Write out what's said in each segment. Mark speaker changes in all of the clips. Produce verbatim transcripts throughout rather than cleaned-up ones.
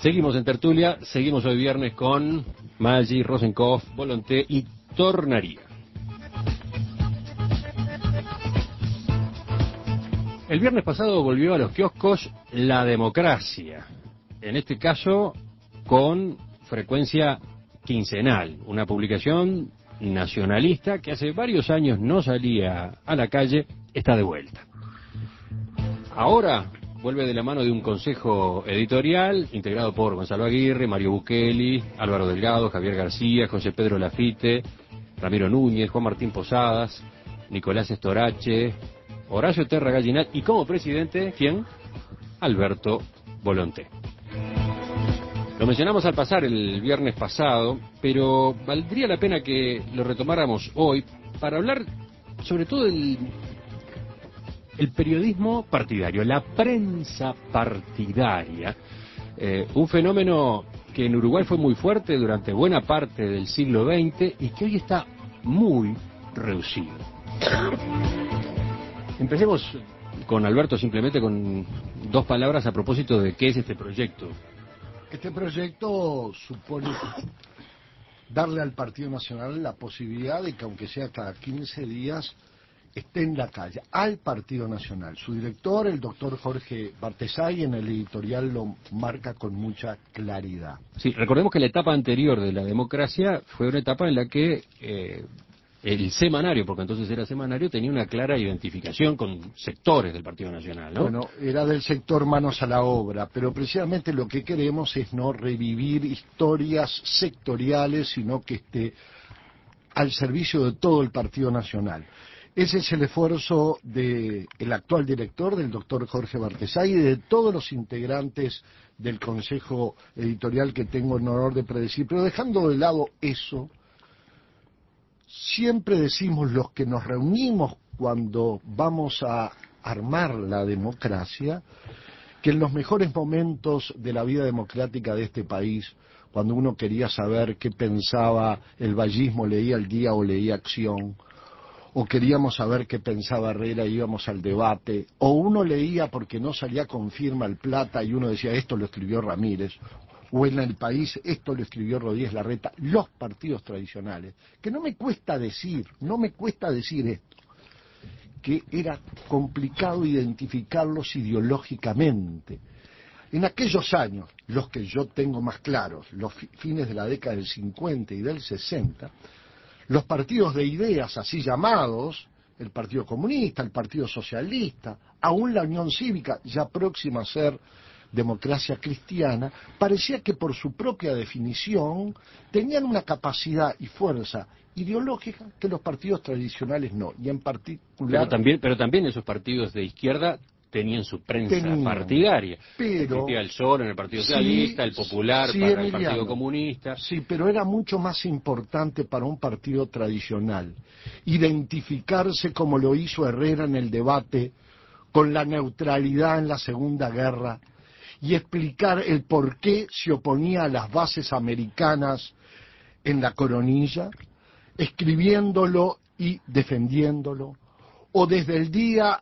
Speaker 1: Seguimos en tertulia, seguimos hoy viernes con Maggi, Rosenkopf, Volonté y Tornaría. El viernes pasado volvió a los kioscos La Democracia, en este caso con frecuencia quincenal, una publicación nacionalista que hace varios años no salía a la calle, está de vuelta. Ahora vuelve de la mano de un consejo editorial integrado por Gonzalo Aguirre, Mario Bukeli, Álvaro Delgado, Javier García, José Pedro Lafite, Ramiro Núñez, Juan Martín Posadas, Nicolás Estorache, Horacio Terra Gallinal y como presidente, ¿quién? Alberto Volonté. Lo mencionamos al pasar el viernes pasado, pero valdría la pena que lo retomáramos hoy para hablar sobre todo del el periodismo partidario, la prensa partidaria, eh, un fenómeno que en Uruguay fue muy fuerte durante buena parte del siglo veinte y que hoy está muy reducido. Empecemos con Alberto simplemente con dos palabras a propósito de qué es este proyecto.
Speaker 2: Este proyecto supone darle al Partido Nacional la posibilidad de que, aunque sea cada quince días, esté en la calle, al Partido Nacional. Su director, el doctor Jorge Bartesay, en el editorial lo marca con mucha claridad.
Speaker 1: Sí, recordemos que la etapa anterior de La Democracia fue una etapa en la que eh, el semanario, porque entonces era semanario, tenía una clara identificación con sectores del Partido Nacional, ¿no?
Speaker 2: Bueno, era del sector manos a la obra, pero precisamente lo que queremos es no revivir historias sectoriales, sino que esté al servicio de todo el Partido Nacional. Ese es el esfuerzo del actual director, del doctor Jorge Bartesay, y de todos los integrantes del consejo editorial que tengo el honor de predecir. Pero dejando de lado eso, siempre decimos los que nos reunimos cuando vamos a armar la democracia, que en los mejores momentos de la vida democrática de este país, cuando uno quería saber qué pensaba el vallismo, leía El Día o leía Acción, o queríamos saber qué pensaba Herrera y íbamos al debate, o uno leía porque no salía con firma El Plata y uno decía esto lo escribió Ramírez, o en El País esto lo escribió Rodríguez Larreta, los partidos tradicionales, que no me cuesta decir, no me cuesta decir esto, que era complicado identificarlos ideológicamente. En aquellos años, los que yo tengo más claros, los fines de la década del cincuenta y del sesenta, los partidos de ideas así llamados, el Partido Comunista, el Partido Socialista, aún la Unión Cívica, ya próxima a ser democracia cristiana, parecía que por su propia definición tenían una capacidad y fuerza ideológica que los partidos tradicionales no, y en particular...
Speaker 1: Pero también, pero también esos partidos de izquierda tenían su prensa
Speaker 2: tenían,
Speaker 1: partidaria.
Speaker 2: pero
Speaker 1: existía el P S O E en el Partido
Speaker 2: sí,
Speaker 1: Socialista, el Popular
Speaker 2: sí,
Speaker 1: para
Speaker 2: Emiliano,
Speaker 1: el Partido Comunista.
Speaker 2: Sí, pero era mucho más importante para un partido tradicional identificarse como lo hizo Herrera en el debate con la neutralidad en la Segunda Guerra y explicar el por qué se oponía a las bases americanas en la Coronilla, escribiéndolo y defendiéndolo, o desde el día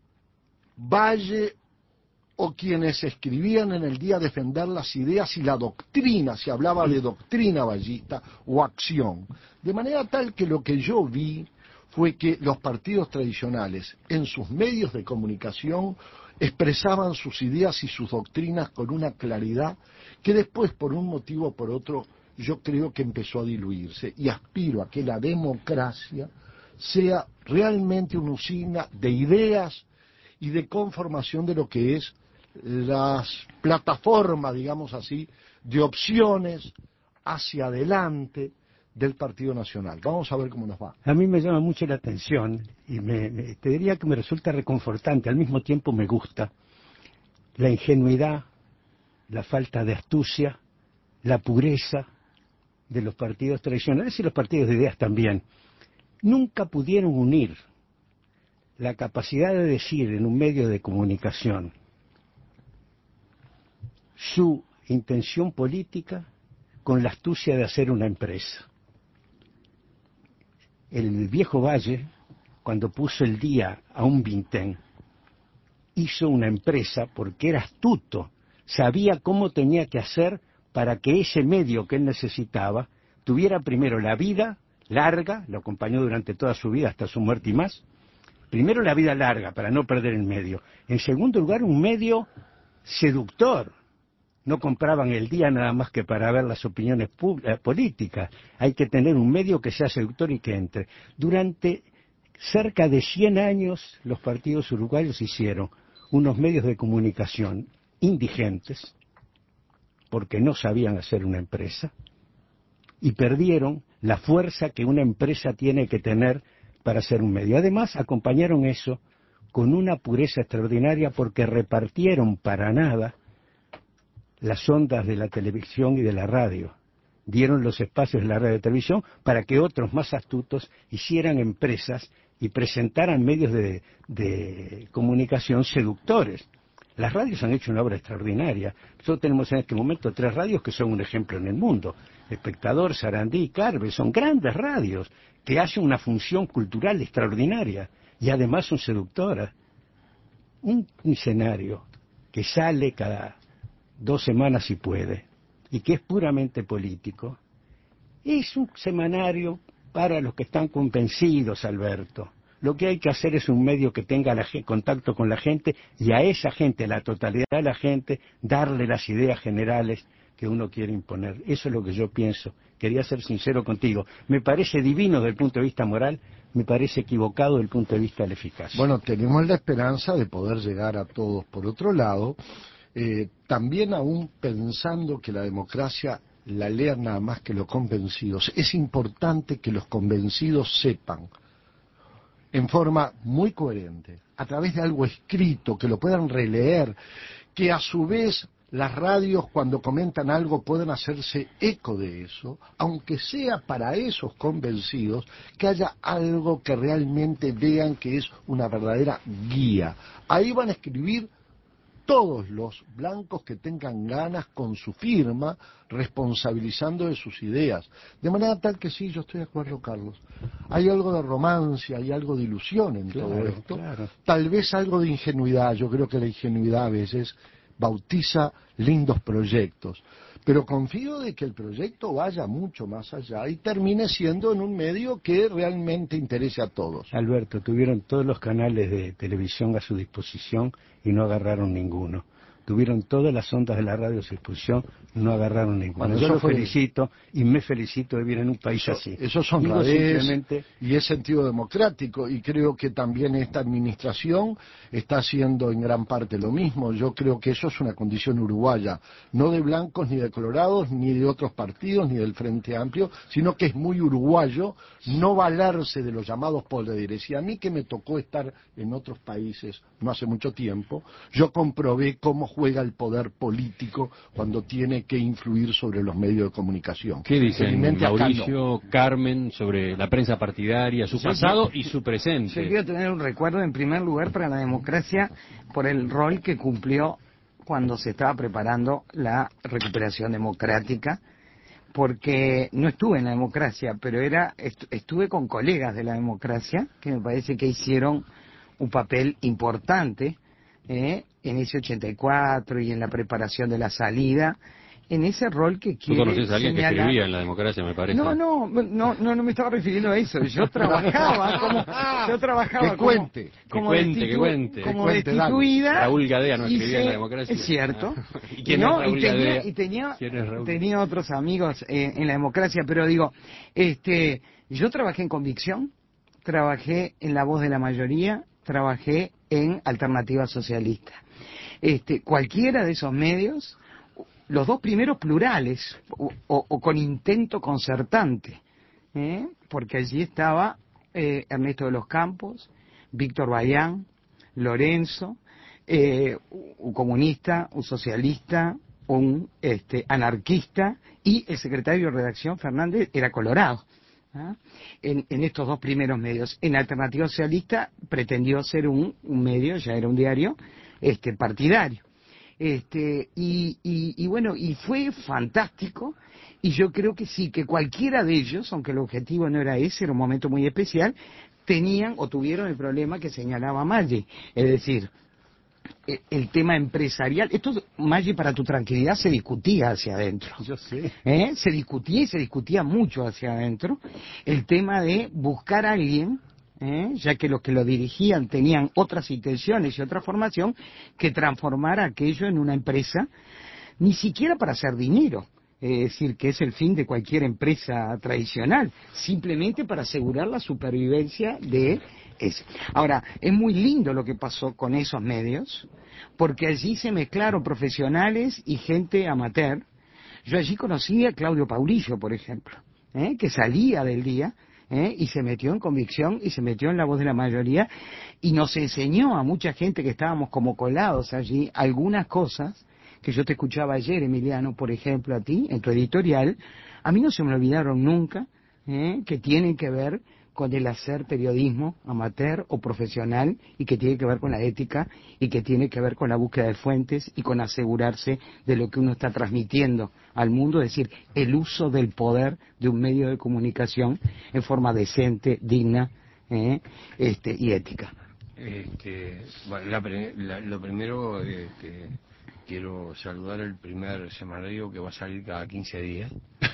Speaker 2: Valle o quienes escribían en el día defender las ideas y la doctrina, se hablaba de doctrina vallista o acción. De manera tal que lo que yo vi fue que los partidos tradicionales en sus medios de comunicación expresaban sus ideas y sus doctrinas con una claridad que después, por un motivo o por otro, yo creo que empezó a diluirse, y aspiro a que la democracia sea realmente una usina de ideas y de conformación de lo que es las plataformas, digamos así, de opciones hacia adelante del Partido Nacional. Vamos a ver cómo nos va.
Speaker 3: A mí me llama mucho la atención y me, me, te diría que me resulta reconfortante, al mismo tiempo me gusta la ingenuidad, la falta de astucia, la pureza de los partidos tradicionales y los partidos de ideas también. Nunca pudieron unir la capacidad de decir en un medio de comunicación su intención política con la astucia de hacer una empresa. El viejo Valle, cuando puso el día a un vintén, hizo una empresa porque era astuto, sabía cómo tenía que hacer para que ese medio que él necesitaba tuviera primero la vida larga, lo acompañó durante toda su vida hasta su muerte y más. Primero la vida larga, para no perder el medio. En segundo lugar, un medio seductor. No compraban el día nada más que para ver las opiniones políticas. Hay que tener un medio que sea seductor y que entre. Durante cerca de cien años, los partidos uruguayos hicieron unos medios de comunicación indigentes, porque no sabían hacer una empresa, y perdieron la fuerza que una empresa tiene que tener para hacer un medio. Además, acompañaron eso con una pureza extraordinaria porque repartieron para nada las ondas de la televisión y de la radio. Dieron los espacios de la radio y televisión para que otros más astutos hicieran empresas y presentaran medios de, de comunicación seductores. Las radios han hecho una obra extraordinaria. Nosotros tenemos en este momento tres radios que son un ejemplo en el mundo. Espectador, Sarandí y Carve son grandes radios que hacen una función cultural extraordinaria y además son seductoras. Un, un escenario que sale cada dos semanas si puede y que es puramente político, es un semanario para los que están convencidos, Alberto. Lo que hay que hacer es un medio que tenga la, contacto con la gente y a esa gente, a la totalidad de la gente, darle las ideas generales que uno quiere imponer. Eso es lo que yo pienso. Quería ser sincero contigo. Me parece divino desde el punto de vista moral, me parece equivocado desde el punto de vista de la eficacia.
Speaker 2: Bueno, tenemos la esperanza de poder llegar a todos. Por otro lado, eh, también aún pensando que la democracia la lean nada más que los convencidos, es importante que los convencidos sepan en forma muy coherente, a través de algo escrito, que lo puedan releer, que a su vez las radios cuando comentan algo puedan hacerse eco de eso, aunque sea para esos convencidos, que haya algo que realmente vean que es una verdadera guía. Ahí van a escribir todos los blancos que tengan ganas con su firma, responsabilizando de sus ideas. De manera tal que sí, yo estoy de acuerdo, Carlos. Hay algo de romance, hay algo de ilusión en
Speaker 3: claro,
Speaker 2: todo esto.
Speaker 3: Claro.
Speaker 2: Tal vez algo de ingenuidad. Yo creo que la ingenuidad a veces bautiza lindos proyectos. Pero confío de que el proyecto vaya mucho más allá y termine siendo en un medio que realmente interese a todos.
Speaker 3: Alberto, tuvieron todos los canales de televisión a su disposición y no agarraron ninguno. Tuvieron todas las ondas de la radio a su disposición, no agarraron ninguno. Bueno, yo los fue... felicito y me felicito de vivir en un país
Speaker 2: eso,
Speaker 3: así.
Speaker 2: Eso son simplemente... y es sentido democrático, y creo que también esta administración está haciendo en gran parte lo mismo. Yo creo que eso es una condición uruguaya, no de blancos ni de colorados, ni de otros partidos, ni del Frente Amplio, sino que es muy uruguayo no valerse de los llamados poderes. Y a mí, que me tocó estar en otros países no hace mucho tiempo, yo comprobé cómo juega el poder político cuando tiene que influir sobre los medios de comunicación.
Speaker 1: ¿Qué dicen Mauricio, no. Carmen, sobre la prensa partidaria, su pasado y su presente?
Speaker 4: Yo quiero tener un recuerdo, en primer lugar, para la democracia, por el rol que cumplió cuando se estaba preparando la recuperación democrática, porque no estuve en la democracia, pero era estuve con colegas de la democracia, que me parece que hicieron un papel importante, eh, en ese ochenta y cuatro y en la preparación de la salida, en ese rol que quiere.
Speaker 1: Tú conoces a alguien que escribía en la democracia, me parece.
Speaker 4: No, no, no, no, no me estaba refiriendo a eso. Yo trabajaba como, yo trabajaba
Speaker 2: que cuente,
Speaker 4: como,
Speaker 1: que
Speaker 4: como
Speaker 1: cuente, que cuente,
Speaker 4: como
Speaker 1: que
Speaker 4: cuente, destituida.
Speaker 1: Raúl Gadea no escribía
Speaker 4: se,
Speaker 1: en la democracia.
Speaker 4: Es cierto.
Speaker 1: ¿Y quién
Speaker 4: no,
Speaker 1: es Raúl
Speaker 4: y tenía,
Speaker 1: Gadea?
Speaker 4: y tenía,
Speaker 1: ¿Quién es Raúl?
Speaker 4: tenía otros amigos eh, en la democracia, pero digo, este, yo trabajé en Convicción, trabajé en La Voz de la Mayoría, trabajé en Alternativa Socialista. Este, cualquiera de esos medios, los dos primeros plurales o, o, o con intento concertante, ¿eh? Porque allí estaba eh, Ernesto de los Campos, Víctor Bayán, Lorenzo, eh, un comunista, un socialista, un este, anarquista, y el secretario de redacción, Fernández, era colorado. ¿Ah? En, en estos dos primeros medios. En Alternativa Socialista pretendió ser un, un medio, ya era un diario, este, partidario. Este, y, y, y bueno, y fue fantástico, y yo creo que sí, que cualquiera de ellos, aunque el objetivo no era ese, era un momento muy especial, tenían o tuvieron el problema que señalaba Maggi, es decir, eh, el tema empresarial. Esto, Maggi, para tu tranquilidad, se discutía hacia adentro.
Speaker 3: Yo sé.
Speaker 4: ¿Eh? Se discutía y se discutía mucho hacia adentro el tema de buscar a alguien, ¿eh? ya que los que lo dirigían tenían otras intenciones y otra formación, que transformara aquello en una empresa, ni siquiera para hacer dinero. Es decir, que es el fin de cualquier empresa tradicional, simplemente para asegurar la supervivencia de ese. Ahora, es muy lindo lo que pasó con esos medios, porque allí se mezclaron profesionales y gente amateur. Yo allí conocí a Claudio Paurillo, por ejemplo, ¿eh? que salía del día, ¿eh? y se metió en Convicción y se metió en La Voz de la Mayoría y nos enseñó a mucha gente que estábamos como colados allí algunas cosas que yo te escuchaba ayer, Emiliano, por ejemplo, a ti, en tu editorial. A mí no se me olvidaron nunca, ¿eh? que tienen que ver con el hacer periodismo amateur o profesional, y que tiene que ver con la ética, y que tiene que ver con la búsqueda de fuentes y con asegurarse de lo que uno está transmitiendo al mundo, es decir, el uso del poder de un medio de comunicación en forma decente, digna, ¿eh? este, y ética.
Speaker 5: Este, bueno, la, la, lo primero, este, quiero saludar el primer semanario que va a salir cada quince días.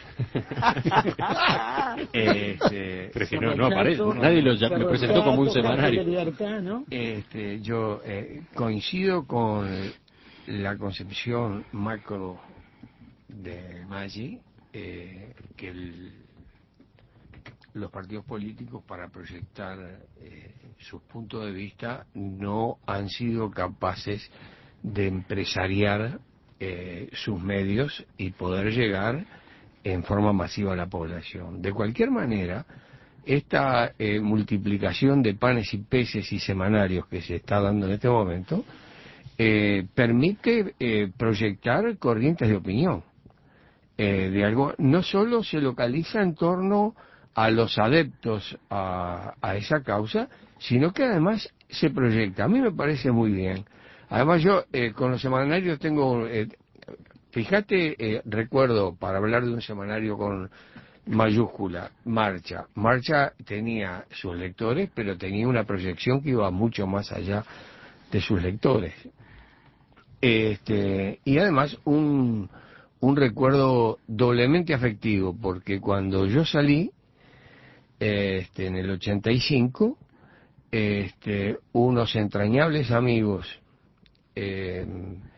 Speaker 5: este,
Speaker 1: Pero es que no, no aparece, nadie lo ya, me presentó como un semanario.
Speaker 5: Este, yo eh, coincido con la concepción macro de Maggi, eh, que el, los partidos políticos, para proyectar eh, sus puntos de vista, no han sido capaces de empresariar eh, sus medios y poder llegar en forma masiva a la población. De cualquier manera, esta eh, multiplicación de panes y peces y semanarios que se está dando en este momento eh, permite eh, proyectar corrientes de opinión. Eh, de algo, no solo se localiza en torno a los adeptos a, a esa causa, sino que además se proyecta. A mí me parece muy bien. Además yo eh, con los semanarios tengo, eh, fíjate, eh, recuerdo, para hablar de un semanario con mayúscula, Marcha. Marcha tenía sus lectores, pero tenía una proyección que iba mucho más allá de sus lectores. Este, y además un, un recuerdo doblemente afectivo, porque cuando yo salí, este, en el ochenta y cinco, este, unos entrañables amigos eh,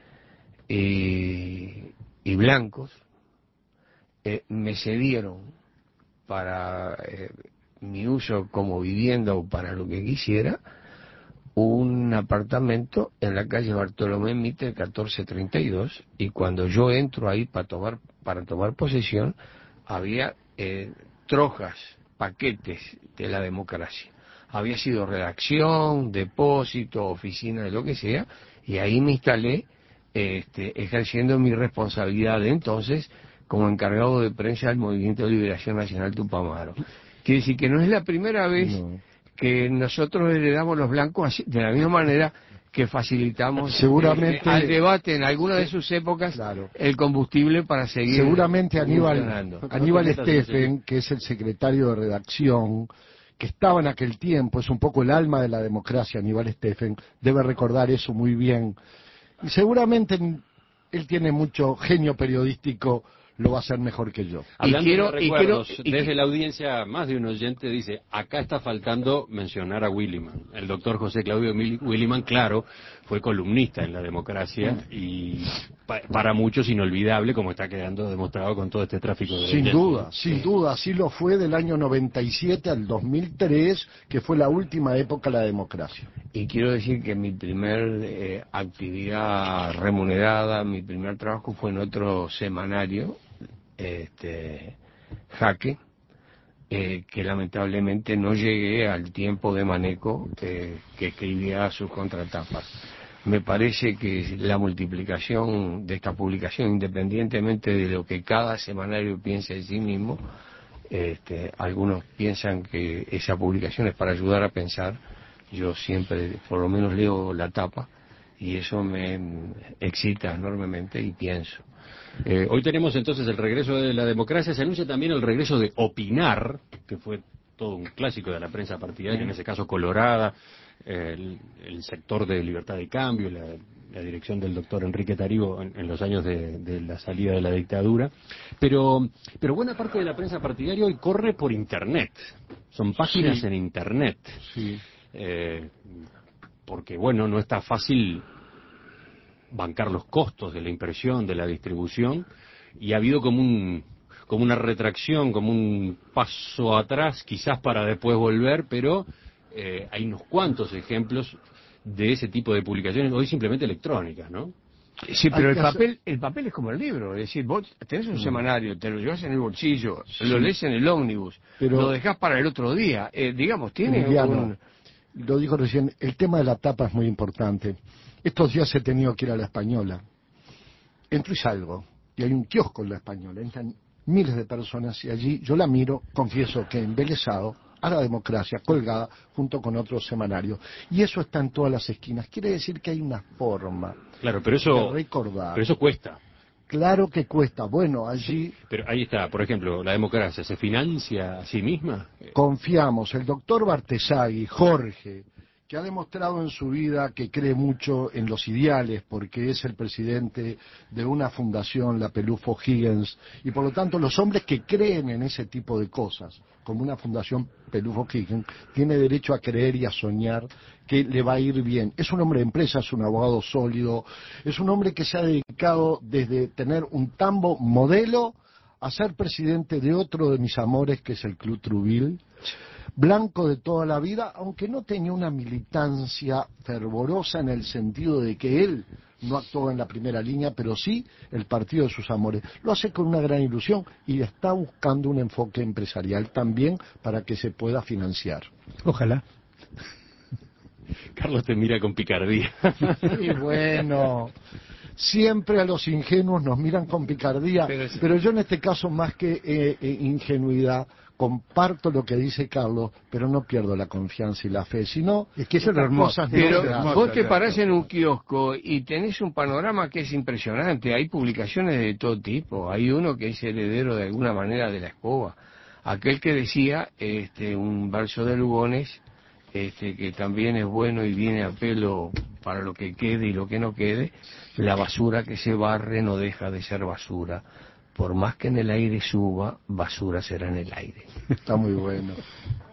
Speaker 5: y, y blancos eh, me cedieron para eh, mi uso como vivienda o para lo que quisiera un apartamento en la calle Bartolomé Mitre catorce treinta y dos, y cuando yo entro ahí para tomar para tomar posesión había eh, trojas, paquetes de la democracia. Había sido redacción, depósito, oficina, de lo que sea, y ahí me instalé este, ejerciendo mi responsabilidad de entonces como encargado de prensa del Movimiento de Liberación Nacional Tupamaro. Quiere decir que no es la primera vez no. que nosotros heredamos los blancos así, de la misma manera que facilitamos
Speaker 2: seguramente
Speaker 5: eh, al debate en alguna de sus épocas, claro, el combustible para seguir
Speaker 2: seguramente Aníbal, Aníbal Steffen, que es el secretario de redacción, que estaba en aquel tiempo, es un poco el alma de la democracia, Aníbal Steffen, debe recordar eso muy bien. Y seguramente él tiene mucho genio periodístico, lo va a hacer mejor que yo.
Speaker 1: Hablando y quiero, de recuerdos, y quiero, y desde y... la audiencia, más de un oyente dice, acá está faltando mencionar a Williman. El doctor José Claudio Williman, claro, fue columnista en La Democracia y pa para muchos inolvidable, como está quedando demostrado con todo este tráfico de
Speaker 2: Sin duda, sin duda, así lo fue del año noventa y siete al dos mil tres, que fue la última época de La Democracia.
Speaker 5: Y quiero decir que mi primer eh, actividad remunerada, mi primer trabajo fue en otro semanario, este Jaque, eh, que lamentablemente no llegué al tiempo de Maneco, eh, que escribía sus contratapas. Me parece que la multiplicación de esta publicación, independientemente de lo que cada semanario piense de sí mismo, este, algunos piensan que esa publicación es para ayudar a pensar. Yo siempre, por lo menos, leo la tapa y eso me excita enormemente y pienso.
Speaker 1: Eh, hoy tenemos entonces el regreso de La Democracia, se anuncia también el regreso de Opinar, que fue todo un clásico de la prensa partidaria, en ese caso colorada, el, el sector de Libertad de Cambio, la, la dirección del doctor Enrique Taribo en, en los años de, de la salida de la dictadura, pero, pero buena parte de la prensa partidaria hoy corre por Internet, son páginas
Speaker 2: Sí.
Speaker 1: en Internet,
Speaker 2: Sí.
Speaker 1: eh, porque bueno, no está fácil bancar los costos de la impresión, de la distribución, y ha habido como un como una retracción, como un paso atrás, quizás para después volver, pero eh, hay unos cuantos ejemplos de ese tipo de publicaciones, hoy simplemente electrónicas, ¿no?
Speaker 5: Sí, pero
Speaker 2: Hay
Speaker 5: el
Speaker 2: que hacer-
Speaker 5: papel, el papel es como el libro, es decir, vos tenés un semanario, te lo llevas en el bolsillo,
Speaker 2: Sí.
Speaker 5: lo lees en el ómnibus,
Speaker 2: Pero-
Speaker 5: lo dejás para el otro día, eh, digamos, tiene
Speaker 2: Emiliano,
Speaker 5: un...
Speaker 2: lo dijo recién, el tema de la tapa es muy importante. Estos días he tenido que ir a la Española. Entro y salgo, y hay un kiosco en la Española, entran miles de personas y allí yo la miro, confieso que embelesado, a la democracia colgada junto con otros semanarios. Y eso está en todas las esquinas. Quiere decir que hay una forma
Speaker 1: Claro, pero
Speaker 2: de
Speaker 1: eso,
Speaker 2: recordar.
Speaker 1: pero eso cuesta.
Speaker 2: Claro que cuesta. Bueno, allí
Speaker 1: Pero ahí está, por ejemplo, la democracia, ¿se financia a sí misma? Eh,
Speaker 2: confiamos. El doctor Bartesagui, Jorge, que ha demostrado en su vida que cree mucho en los ideales, porque es el presidente de una fundación, la Pelufo Higgins, y por lo tanto los hombres que creen en ese tipo de cosas, como una fundación Pelufo Higgins, tiene derecho a creer y a soñar que le va a ir bien. Es un hombre de empresa, es un abogado sólido, es un hombre que se ha dedicado desde tener un tambo modelo a ser presidente de otro de mis amores, que es el Club Trubil, blanco de toda la vida, aunque no tenía una militancia fervorosa en el sentido de que él no actuó en la primera línea, pero sí el partido de sus amores. Lo hace con una gran ilusión y está buscando un enfoque empresarial también para que se pueda financiar.
Speaker 3: Ojalá.
Speaker 1: Carlos te mira con picardía.
Speaker 2: Y bueno, siempre a los ingenuos nos miran con picardía,
Speaker 5: Pero sí.
Speaker 2: pero yo en este caso más que eh, eh, ingenuidad, comparto lo que dice Carlos, pero no pierdo la confianza y la fe, sino
Speaker 3: Es que eso es lo
Speaker 2: estas
Speaker 3: hermoso.
Speaker 2: cosas no
Speaker 5: Pero
Speaker 2: se hacen.
Speaker 5: vos te parás en un kiosco y tenés un panorama que es impresionante. Hay publicaciones de todo tipo. Hay uno que es heredero de alguna manera de la escoba. Aquel que decía este, un verso de Lugones, este, que también es bueno y viene a pelo para lo que quede y lo que no quede. La basura que se barre no deja de ser basura. Por más que en el aire suba, basura será en el aire.
Speaker 2: Está muy bueno.